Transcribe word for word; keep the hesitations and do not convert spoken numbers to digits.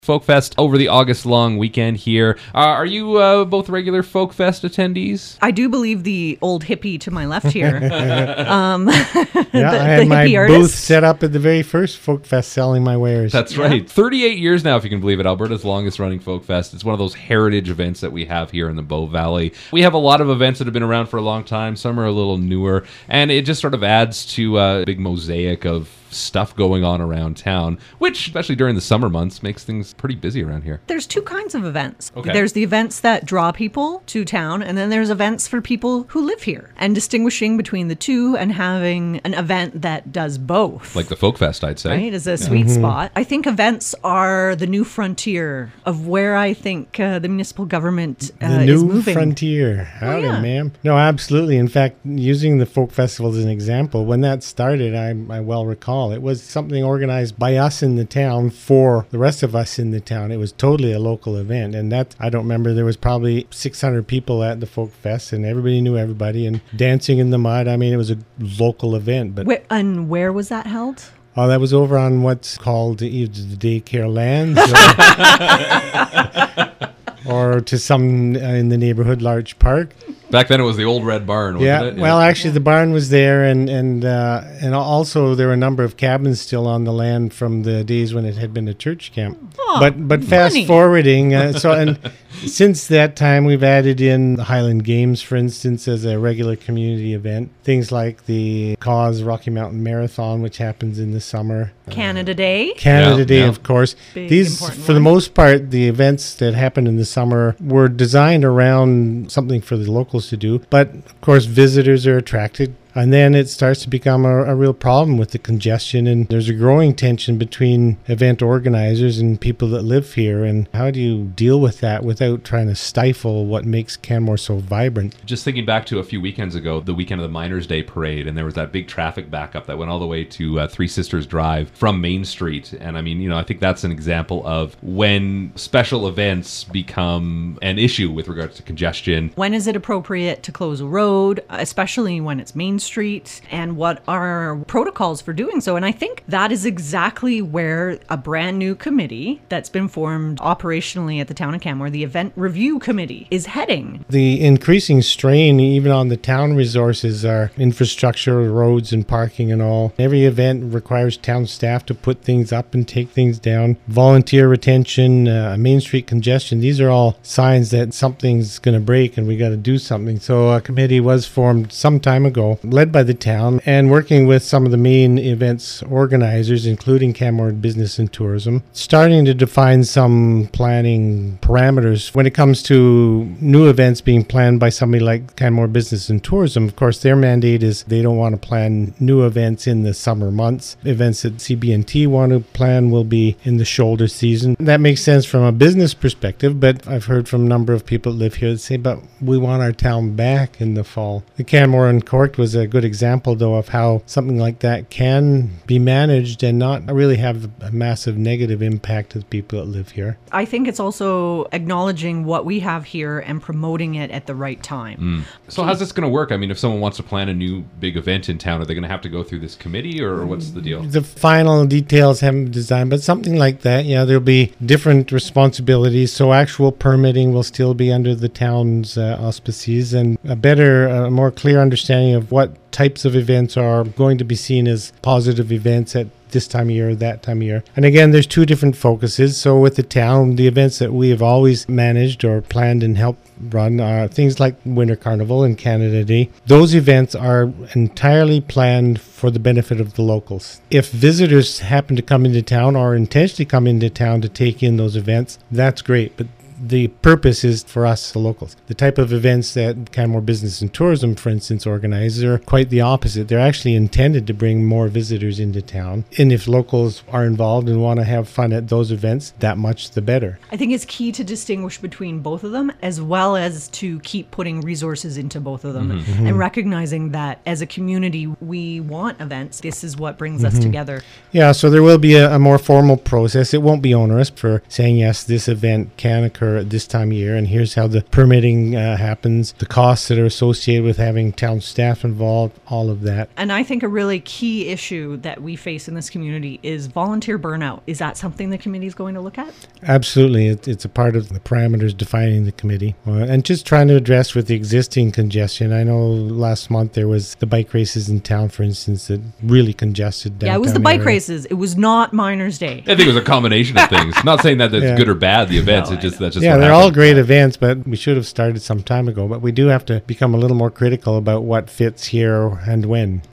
Folk Fest over the August long weekend here. Uh, are you uh, both regular Folk Fest attendees? I do believe the old hippie to my left here. um, yeah, the, I had the my hippie booth artist. set up at the very first Folk Fest selling my wares. That's Yeah. right. thirty-eight years now, if you can believe it. Alberta's longest running Folk Fest. It's one of those heritage events that we have here in the Bow Valley. We have a lot of events that have been around for a long time. Some are a little newer. And it just sort of adds to a big mosaic of stuff going on around town, which, especially during the summer months, makes things pretty busy around here. There's two kinds of events. Okay. There's the events that draw people to town, and then there's events for people who live here. And distinguishing between the two and having an event that does both. Like the Folk Fest, I'd say. Right, is a sweet spot. I think events are the new frontier of where I think uh, the municipal government uh, the is new moving. frontier. Howdy, yeah. ma'am. No, absolutely. In fact, using the Folk Festival as an example, when that started, I, I well recall, it was something organized by us in the town for the rest of us in the town. It was totally a local event. And that, I don't remember, there was probably six hundred people at the Folk Fest, and everybody knew everybody, and dancing in the mud. I mean, it was a local event. But Where, and where was that held? Oh, that was over on what's called either the daycare lands or, or to some uh, in the neighborhood large park. Back then it was the old Red Barn, wasn't Yeah, it? well, actually, the barn was there, and and uh, and also there were a number of cabins still on the land from the days when it had been a church camp. Oh, but but fast money. forwarding, uh, so and since that time, we've added in the Highland Games, for instance, as a regular community event. Things like the Cause Rocky Mountain Marathon, which happens in the summer. Canada Day. Canada Yeah, Day, yeah. of course. Big, These, important for the one. most part, the events that happen in the summer were designed around something for the locals to do. But, of course, visitors are attracted. And then it starts to become a, a real problem with the congestion. And there's a growing tension between event organizers and people that live here. And how do you deal with that without trying to stifle what makes Canmore so vibrant? Just thinking back to a few weekends ago, the weekend of the Miners' Day Parade, and there was that big traffic backup that went all the way to uh, Three Sisters Drive from Main Street. And I mean, you know, I think that's an example of when special events become an issue with regards to congestion. When is it appropriate to close a road, especially when it's Main Street, and what are protocols for doing so? And I think that is exactly where a brand new committee that's been formed operationally at the town of Canmore, the Event Review Committee, is heading. The increasing strain even on the town resources are infrastructure, roads and parking and all. Every event requires town staff to put things up and take things down. Volunteer retention, uh, Main Street congestion, these are all signs that something's going to break and we got to do something. So a committee was formed some time ago, led by the town, and working with some of the main events organizers, including Canmore Business and Tourism, starting to define some planning parameters when it comes to new events being planned by somebody like Canmore Business and Tourism. Of course, their mandate is they don't want to plan new events in the summer months. Events that C B N T want to plan will be in the shoulder season. That makes sense from a business perspective, but I've heard from a number of people that live here that say, but we want our town back in the fall. The Canmore and Cork was a good example, though, of how something like that can be managed and not really have a massive negative impact to the people that live here. I think it's also acknowledging what we have here and promoting it at the right time. So how's this going to work? I mean, if someone wants to plan a new big event in town, are they going to have to go through this committee, or what's the deal? The final details haven't been designed, but something like that, yeah, there'll be different responsibilities. So actual permitting will still be under the town's uh, auspices, and a better, uh, more clear understanding of what types of events are going to be seen as positive events at this time of year, that time of year. And again, there's two different focuses. So with the town, the events that we have always managed or planned and helped run are things like Winter Carnival and Canada Day. Those events are entirely planned for the benefit of the locals. If visitors happen to come into town or intentionally come into town to take in those events, that's great. But the purpose is for us, the locals. The type of events that Canmore Business and Tourism, for instance, organizes are quite the opposite. They're actually intended to bring more visitors into town. And if locals are involved and want to have fun at those events, that much the better. I think it's key to distinguish between both of them, as well as to keep putting resources into both of them Mm-hmm. and recognizing that as a community, we want events. This is what brings us together. Yeah, so there will be a, a more formal process. It won't be onerous for saying, yes, this event can occur for this time of year, and here's how the permitting uh, happens, the costs that are associated with having town staff involved, all of that. And I think a really key issue that we face in this community is volunteer burnout. Is that something the committee is going to look at? Absolutely. It, it's a part of the parameters defining the committee. Uh, and just trying to address with the existing congestion. I know last month there was the bike races in town, for instance, that really congested downtown. Yeah, it was the bike area. races. It was not Miners' Day. I think it was a combination of things. Not saying that that's Yeah. good or bad, the events. No, it just I know. that's just Yeah, what they're all happened. great events, but we should have started some time ago. But we do have to become a little more critical about what fits here and when.